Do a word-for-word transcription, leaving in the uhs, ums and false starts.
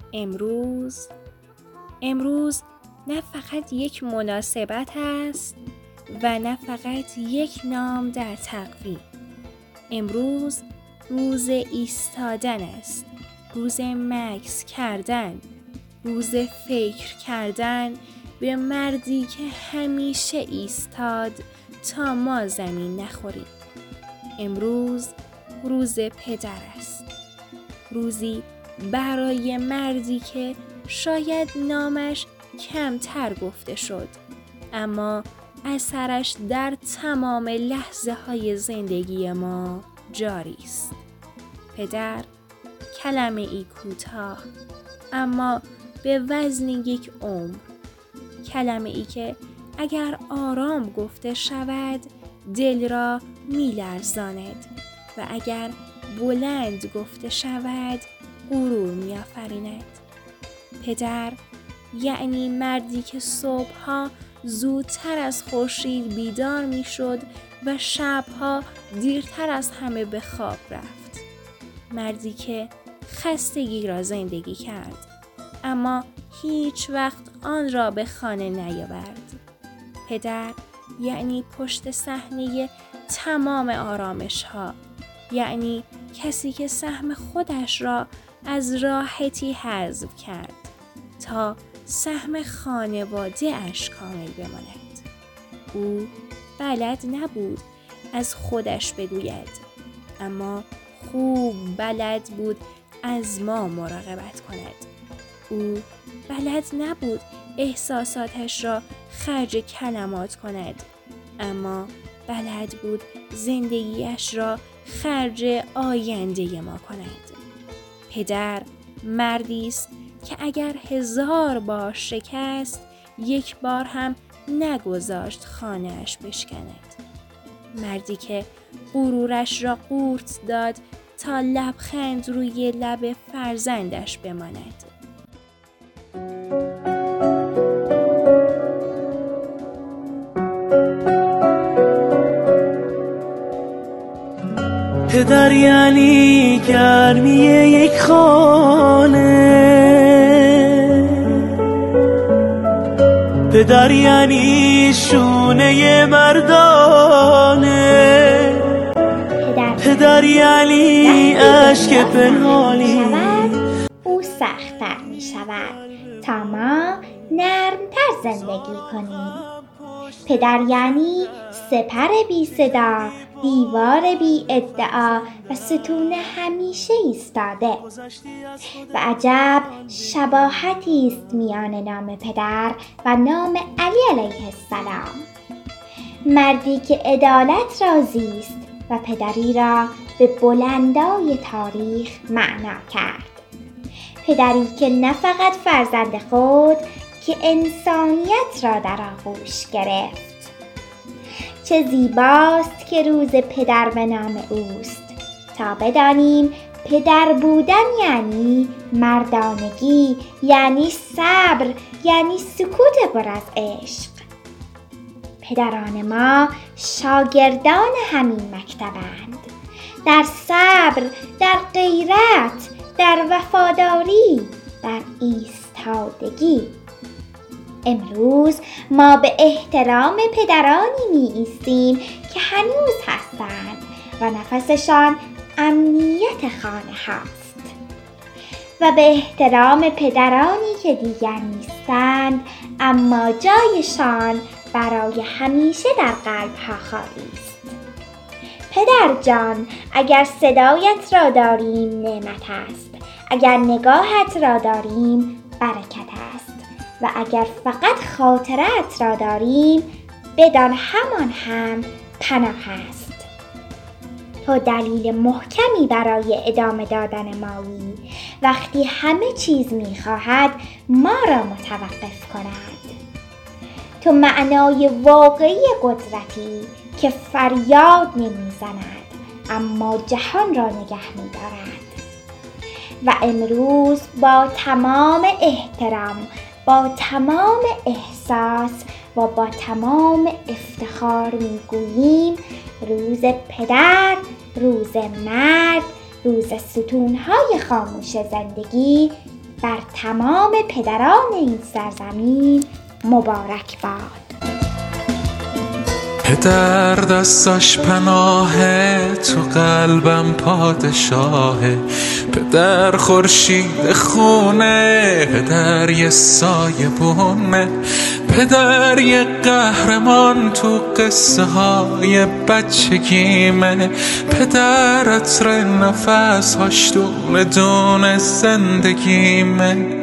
امروز امروز نه فقط یک مناسبت است و نه فقط یک نام در تقویم. امروز روز ایستادن است، روز مکث کردن، روز فکر کردن به مردی که همیشه ایستاد تا ما زمین نخوریم. امروز روز پدر است، روزی برای مردی که شاید نامش کمتر گفته شد، اما اثرش در تمام لحظه های زندگی ما جاری است. پدر کلمه ای کوتاه اما به وزن یک عمر، کلمه ای که اگر آرام گفته شود دل را می لرزاند و اگر بلند گفته شود غرور می آفریند. پدر یعنی مردی که صبحها زودتر از خورشید بیدار می شد و شبها دیرتر از همه به خواب رفت. مردی که خستگی را زندگی کرد اما هیچ وقت آن را به خانه نیاورد. پدر یعنی پشت صحنه تمام آرامش ها، یعنی کسی که سهم خودش را از راحتی حذف کرد تا سهم خانواده اش کامل بماند. او بلد نبود از خودش بگوید، اما خوب بلد بود از ما مراقبت کند. او بلد نبود احساساتش را خرج کلمات کند، اما بلد بود زندگیش را خرج آینده ما کند. پدر مردی است که اگر هزار بار شکست یک بار هم نگذاشت خانه‌اش بشکند. مردی که غرورش را قورت داد تا لبخند روی لب فرزندش بماند. پدر یعنی گرمی یک خانه، پدر یعنی شونه مردانه، پدر یعنی عشق پنهانی. او سخت‌تر می شود تا ما نرمتر زندگی کنیم. پدر یعنی سپر بی صدا، دیوار بی ادعا و ستون همیشه ایستاده. و عجب شباهتی است میان نام پدر و نام علی علیه السلام. مردی که عدالت را زیست و پدری را به بلندای تاریخ معنا کرد. پدری که نه فقط فرزند خود که انسانیت را در آغوش گرفت. چه زیباست که روز پدر به نام اوست، تا بدانیم پدر بودن یعنی مردانگی، یعنی صبر، یعنی سکوت پر از عشق. پدران ما شاگردان همین مکتبند، در صبر، در غیرت، در وفاداری، در ایستادگی. امروز ما به احترام پدرانی می ایستیم که هنوز هستند و نفسشان امنیت خانه هاست، و به احترام پدرانی که دیگر نیستند اما جایشان برای همیشه در قلب ها خالی است. پدر جان، اگر صدایت را داریم نعمت است، اگر نگاهت را داریم برکت است، و اگر فقط خاطرت را داریم بدان همان هم پناه است. تو دلیل محکمی برای ادامه دادن مایی وقتی همه چیز می‌خواهد ما را متوقف کند. تو معنای واقعی قدرتی که فریاد نمی‌زند اما جهان را نگه می‌دارد. و امروز با تمام احترام، با تمام احساس و با تمام افتخار میگوییم روز پدر، روز مرد، روز ستونهای خاموش زندگی بر تمام پدران این سرزمین مبارک باد. پدر دستش پناهه، تو قلبم پادشاهه. پدر خورشید خونه، پدر یه سایه بونه. پدر یه قهرمان تو قصه های بچگیمه. پدر عطر نفس هاش دونه دونه زندگیمه.